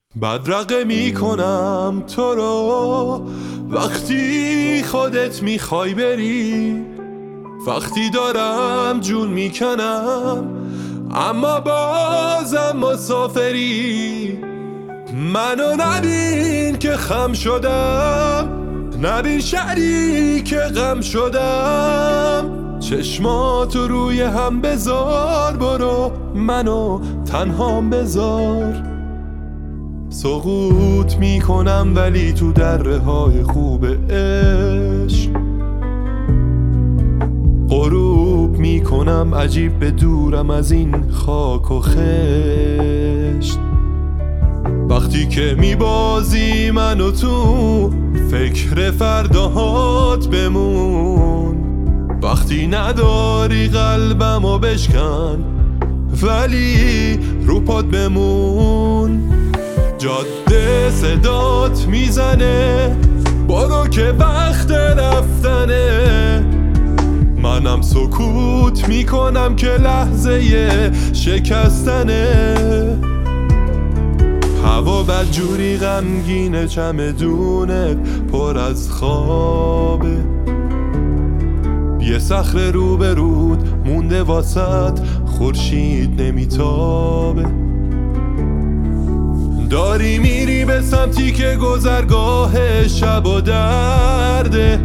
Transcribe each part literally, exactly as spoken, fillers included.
بدرقه می کنم تو رو وقتی خودت میخوای بری، وقتی دارم جون میکنم اما بازم مسافری. منو نبین که خم شدم، نبین شریک غم شدم. چشماتو روی هم بذار، برو منو تنهام بذار. سقوط میکنم ولی تو دره های خوب عشق، غروب میکنم عجیب به دورم از این خاک و خشت. وقتی که میبازی منو تو فکر فرداهات بمون، وقتی نداری قلبمو بشکن ولی رو پات بمون. جاده صدات میزنه برو که وقت رفتنه، منم سکوت میکنم که لحظه شکستنه. هوا بدجوری غمگینه، چمدونت پر از خوابه، یه صخره رو به رود مونده واسط خورشید نمیتابه. داری میری به سمتی که گذرگاه شب و درده،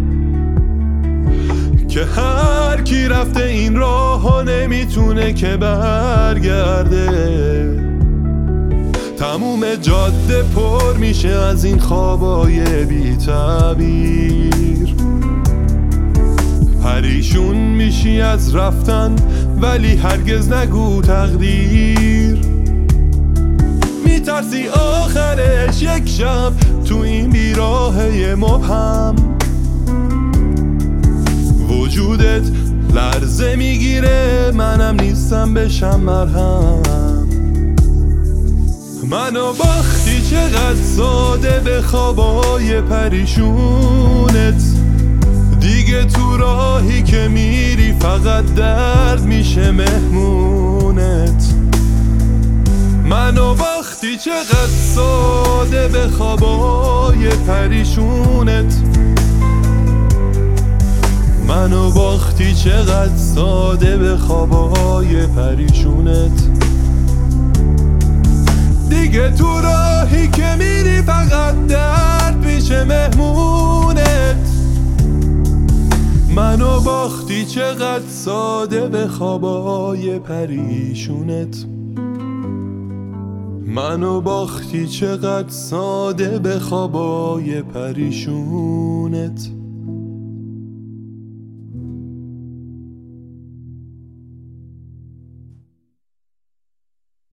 که هر کی رفته این راه ها نمیتونه که برگرده. تموم جاده پر میشه از این خوابای بی تعبیر، پریشون میشی از رفتن ولی هرگز نگو تقدیر. میترسی آخرش یک شب تو این بیراهه مبهم وجودت لرزه میگیره، منم نیستم بشم مرهم. منو باختی چقدر ساده به خوابای پریشونت، دیگه تو راهی که میری فقط درد میشه مهمونت. منو باختی چقدر ساده به خوابای پریشونت، منو باختی چقدر ساده به خوابای پریشونت. دیگه تو راهی که میری فقط درد میشه مهمونت. منو باختی چقدر ساده به خوابای پریشونت، منو باختی چقدر ساده به خوابای پریشونت.